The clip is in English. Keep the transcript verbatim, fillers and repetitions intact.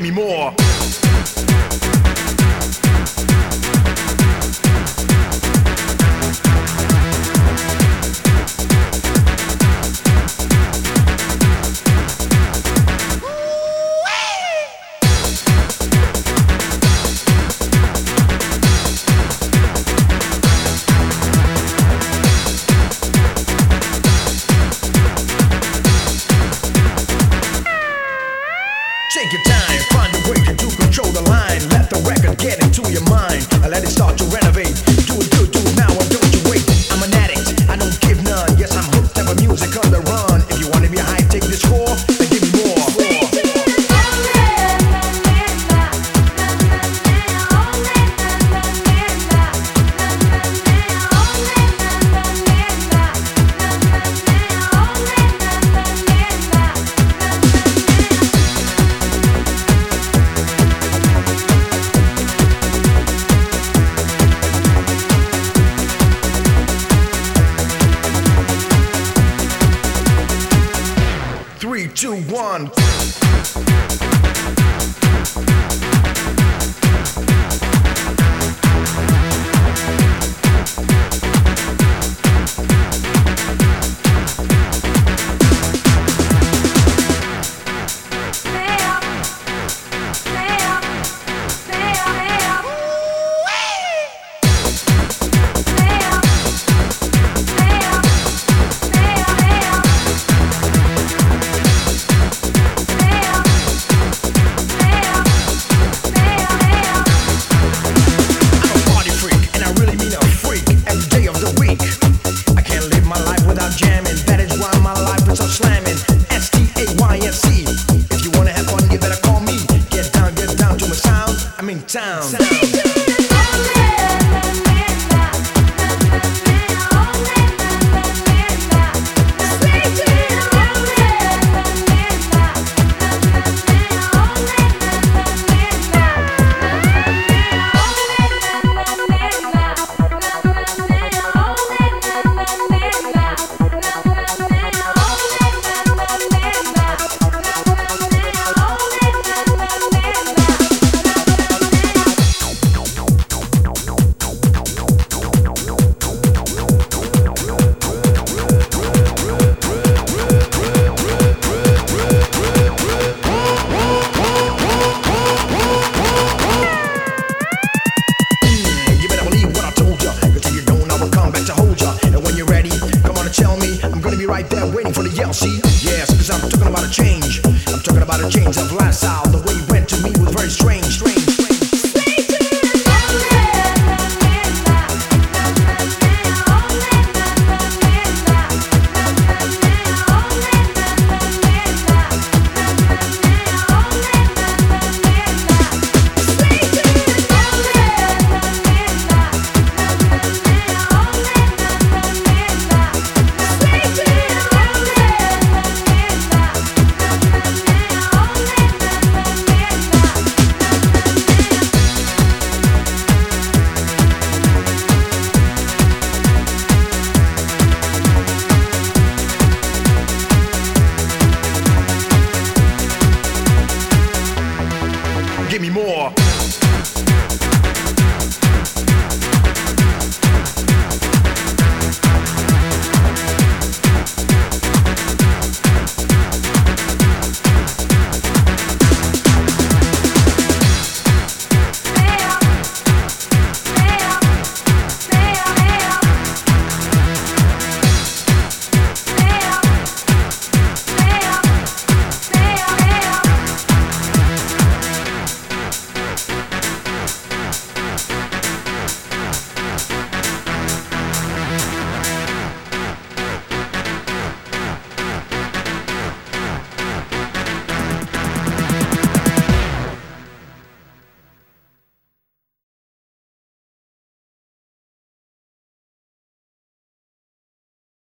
me more. Take your time, find a way to control the line. Let the record get into your mind and let it start to renovate. Do it good, do it now, and don't you wait. I'm an addict, I don't give none. Yes, I'm hooked, have a music on the run. If you wanna be high, take this score, then give me more. Three, two, one. I'm in town. Sound. Right there waiting for the yell, see? Yes, cause I'm talking about a change. I'm talking about a change of lifestyle. The way you went to me was very strange, strange, strange. Give me more.